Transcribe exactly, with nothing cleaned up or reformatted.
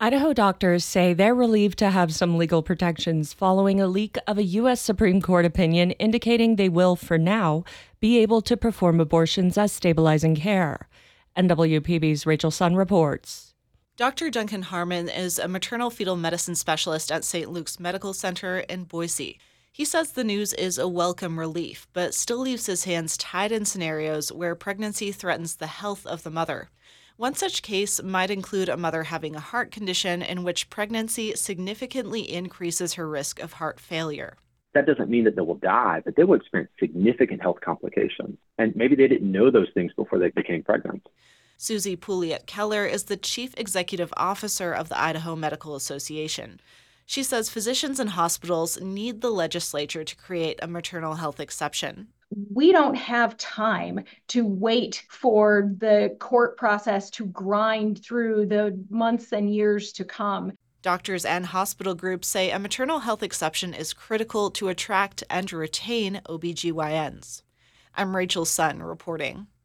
Idaho doctors say they're relieved to have some legal protections following a leak of a U S Supreme Court opinion indicating they will, for now, be able to perform abortions as stabilizing care. N W P B's Rachel Sun reports. Doctor Duncan Harmon is a maternal fetal medicine specialist at Saint Luke's Medical Center in Boise. He says the news is a welcome relief, but still leaves his hands tied in scenarios where pregnancy threatens the health of the mother. One such case might include a mother having a heart condition in which pregnancy significantly increases her risk of heart failure. That doesn't mean that they will die, but they will experience significant health complications. And maybe they didn't know those things before they became pregnant. Susie Pouliot Keller is the chief executive officer of the Idaho Medical Association. She says physicians and hospitals need the legislature to create a maternal health exception. We don't have time to wait for the court process to grind through the months and years to come. Doctors and hospital groups say a maternal health exception is critical to attract and retain O B G Y Ns. I'm Rachel Sun reporting.